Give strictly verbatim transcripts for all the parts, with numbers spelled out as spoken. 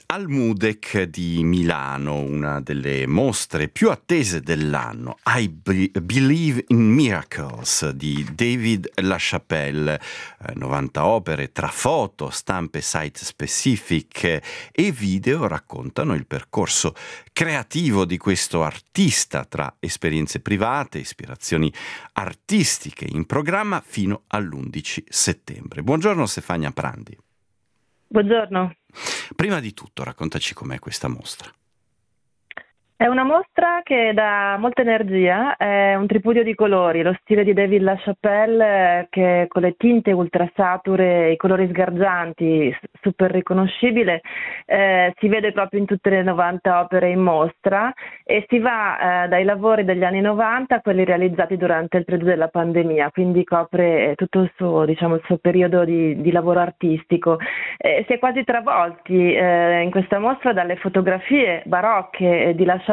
Al MUDEC di Milano, una delle mostre più attese dell'anno, I Be- Believe in Miracles di David LaChapelle, eh, novanta opere tra foto, stampe site specific e video raccontano il percorso creativo di questo artista tra esperienze private, ispirazioni artistiche in programma fino all'undici settembre. Buongiorno Stefania Prandi. Buongiorno. Prima di tutto, raccontaci com'è questa mostra. È una mostra che dà molta energia, è un tripudio di colori, lo stile di David LaChapelle che con le tinte ultrasature, i colori sgargianti, super riconoscibile, eh, si vede proprio in tutte le novanta opere in mostra e si va eh, dai lavori degli anni novanta a quelli realizzati durante il periodo della pandemia, quindi copre tutto il suo, diciamo, il suo periodo di, di lavoro artistico. Eh, si è quasi travolti eh, in questa mostra dalle fotografie barocche di LaChapelle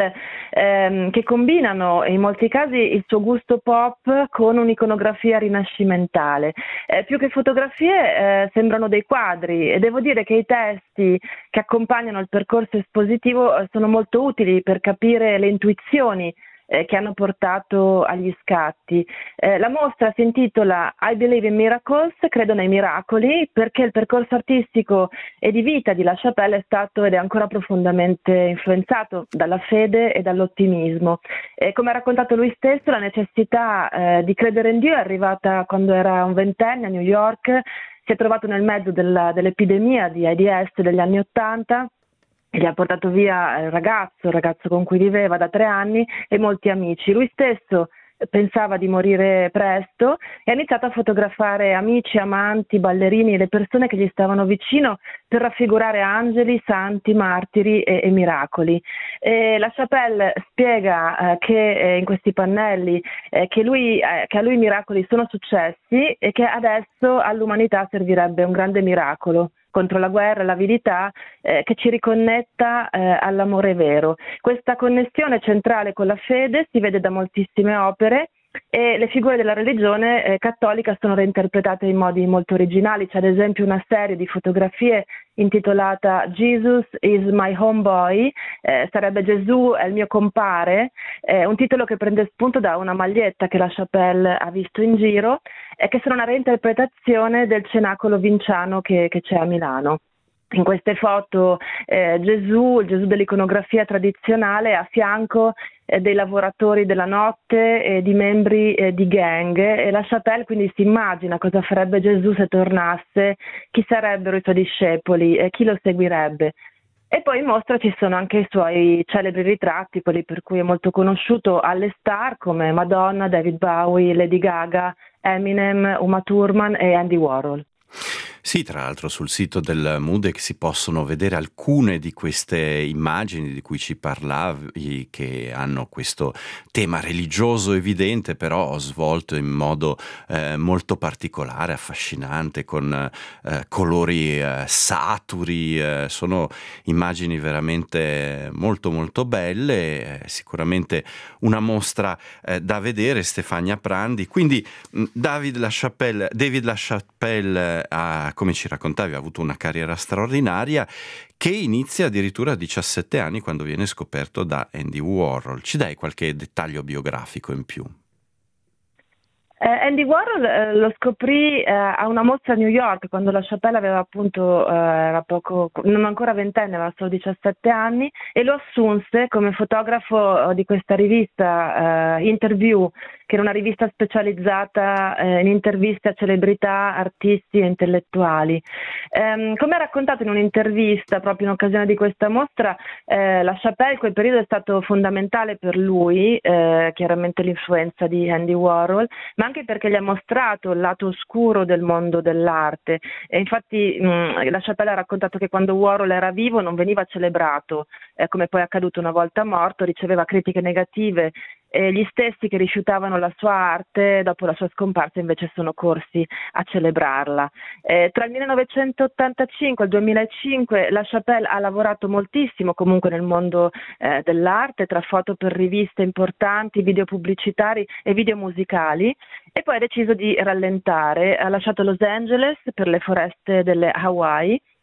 ehm, che combinano in molti casi il suo gusto pop con un'iconografia rinascimentale. Eh, più che fotografie eh, sembrano dei quadri e devo dire che i testi che accompagnano il percorso espositivo eh, sono molto utili per capire le intuizioni eh, che hanno portato agli scatti. Eh, la mostra si intitola I Believe in Miracles, credo nei miracoli, perché il percorso artistico e di vita di LaChapelle è stato ed è ancora profondamente influenzato dalla fede e dall'ottimismo. E come ha raccontato lui stesso, la necessità eh, di credere in Dio è arrivata quando era un ventenne a New York, si è trovato nel mezzo della, dell'epidemia di AIDS degli anni Ottanta. Gli ha portato via il ragazzo, il ragazzo con cui viveva da tre anni e molti amici. Lui stesso pensava di morire presto e ha iniziato a fotografare amici, amanti, ballerini e le persone che gli stavano vicino per raffigurare angeli, santi, martiri e, e miracoli. E LaChapelle spiega eh, che eh, in questi pannelli eh, che, lui, eh, che a lui i miracoli sono successi e che adesso all'umanità servirebbe un grande miracolo contro la guerra e l'avidità eh, che ci riconnetta eh, all'amore vero. Questa connessione centrale con la fede si vede da moltissime opere e le figure della religione eh, cattolica sono reinterpretate in modi molto originali. C'è ad esempio una serie di fotografie intitolata Jesus is my homeboy, eh, sarebbe Gesù è il mio compare, eh, un titolo che prende spunto da una maglietta che LaChapelle ha visto in giro e che sono una reinterpretazione del cenacolo vinciano che, che c'è a Milano. In queste foto eh, Gesù, il Gesù dell'iconografia tradizionale, a fianco eh, dei lavoratori della notte e di membri eh, di gang, e LaChapelle quindi si immagina cosa farebbe Gesù se tornasse, chi sarebbero i suoi discepoli e chi lo seguirebbe. E poi in mostra ci sono anche i suoi celebri ritratti, quelli per cui è molto conosciuto, alle star come Madonna, David Bowie, Lady Gaga, Eminem, Uma Thurman e Andy Warhol. Sì, tra l'altro sul sito del MUDEC si possono vedere alcune di queste immagini di cui ci parlavi, che hanno questo tema religioso evidente, però svolto in modo eh, molto particolare, affascinante, con eh, colori eh, saturi. Eh, sono immagini veramente molto molto belle, eh, sicuramente una mostra eh, da vedere, Stefania Prandi. Quindi mh, David LaChapelle, David LaChapelle ha, come ci raccontavi, ha avuto una carriera straordinaria che inizia addirittura a diciassette anni quando viene scoperto da Andy Warhol. Ci dai qualche dettaglio biografico in più? Eh, Andy Warhol eh, lo scoprì eh, a una mostra a New York quando LaChapelle aveva appunto, eh, era poco, non ancora ventenne, aveva solo diciassette anni, e lo assunse come fotografo di questa rivista eh, Interview, che era una rivista specializzata eh, in interviste a celebrità, artisti e intellettuali. Ehm, come ha raccontato in un'intervista proprio in occasione di questa mostra, eh, LaChapelle in quel periodo è stato fondamentale per lui, eh, chiaramente l'influenza di Andy Warhol, ma anche perché gli ha mostrato il lato oscuro del mondo dell'arte. E infatti mh, LaChapelle ha raccontato che quando Warhol era vivo non veniva celebrato, eh, come poi è accaduto una volta morto, riceveva critiche negative, e gli stessi che rifiutavano la sua arte dopo la sua scomparsa invece sono corsi a celebrarla. Eh, tra il millenovecentottantacinque e il duemilacinque LaChapelle ha lavorato moltissimo comunque nel mondo eh, dell'arte, tra foto per riviste importanti, video pubblicitari e video musicali, e poi ha deciso di rallentare. Ha lasciato Los Angeles per le foreste delle Hawaii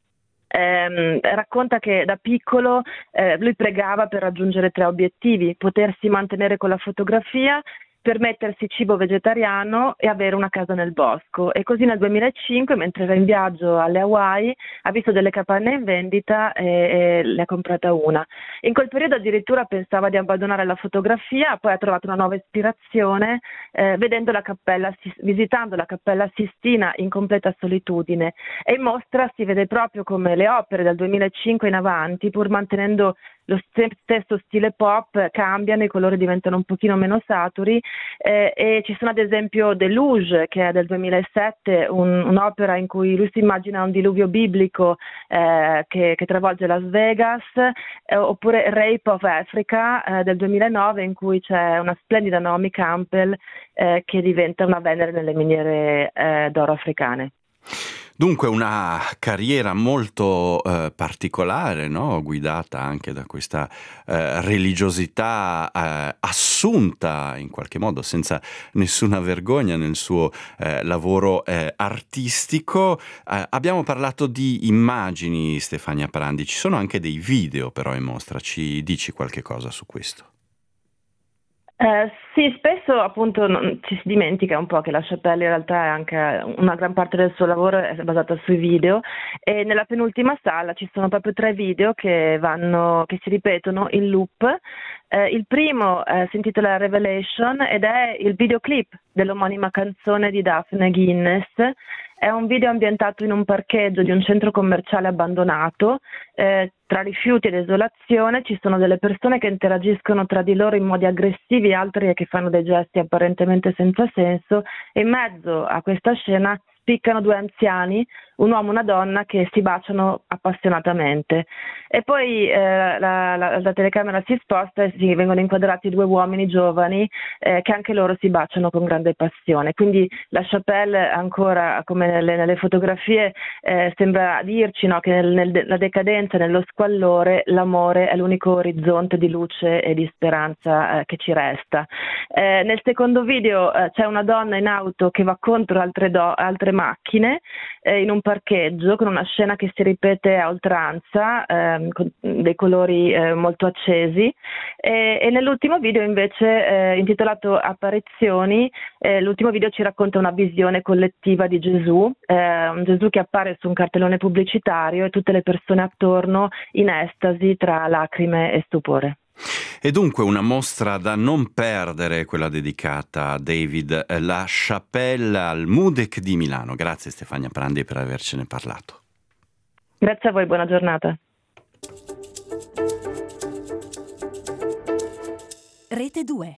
Ehm, racconta che da piccolo eh, lui pregava per raggiungere tre obiettivi: potersi mantenere con la fotografia, permettersi cibo vegetariano e avere una casa nel bosco. E così nel duemilacinque, mentre era in viaggio alle Hawaii, ha visto delle capanne in vendita e, e ne ha comprata una. In quel periodo addirittura pensava di abbandonare la fotografia, poi ha trovato una nuova ispirazione eh, vedendo la cappella, visitando la Cappella Sistina in completa solitudine. E in mostra si vede proprio come le opere dal duemilacinque in avanti, pur mantenendo lo stesso stile pop, cambiano, i colori diventano un pochino meno saturi eh, e ci sono ad esempio Deluge, che è del duemilasette, un, un'opera in cui lui si immagina un diluvio biblico eh, che, che travolge Las Vegas, eh, oppure Rape of Africa eh, del duemilanove, in cui c'è una splendida Naomi Campbell eh, che diventa una Venere nelle miniere eh, d'oro africane. Dunque una carriera molto eh, particolare, no? Guidata anche da questa eh, religiosità eh, assunta in qualche modo, senza nessuna vergogna nel suo eh, lavoro eh, artistico. Eh, abbiamo parlato di immagini, Stefania Prandi, ci sono anche dei video però in mostra, ci dici qualche cosa su questo? Eh, sì, spesso appunto non- ci si dimentica un po' che la Chapelle in realtà è anche una gran parte del suo lavoro è basata sui video, e nella penultima sala ci sono proprio tre video che vanno, che si ripetono in loop. Eh, il primo eh, si intitola Revelation ed è il videoclip dell'omonima canzone di Daphne Guinness. È un video ambientato in un parcheggio di un centro commerciale abbandonato. Eh, tra rifiuti e desolazione ci sono delle persone che interagiscono tra di loro in modi aggressivi, altri che fanno dei gesti apparentemente senza senso, e in mezzo a questa scena spiccano due anziani, un uomo e una donna, che si baciano appassionatamente. E poi eh, la, la, la telecamera si sposta e si vengono inquadrati due uomini giovani eh, che anche loro si baciano con grande passione. Quindi la Chapelle, ancora come nelle, nelle fotografie, eh, sembra dirci, no, che nel, nella decadenza, nello squallore, l'amore è l'unico orizzonte di luce e di speranza eh, che ci resta. Eh, nel secondo video eh, c'è una donna in auto che va contro altre, do- altre macchine eh, in un parcheggio, con una scena che si ripete a oltranza, ehm, con dei colori eh, molto accesi. E, e nell'ultimo video invece, eh, intitolato Apparizioni, eh, l'ultimo video ci racconta una visione collettiva di Gesù, eh, un Gesù che appare su un cartellone pubblicitario e tutte le persone attorno in estasi tra lacrime e stupore. E dunque una mostra da non perdere, quella dedicata a David LaChapelle al MUDEC di Milano. Grazie Stefania Prandi per avercene parlato. Grazie a voi, buona giornata. Rete due.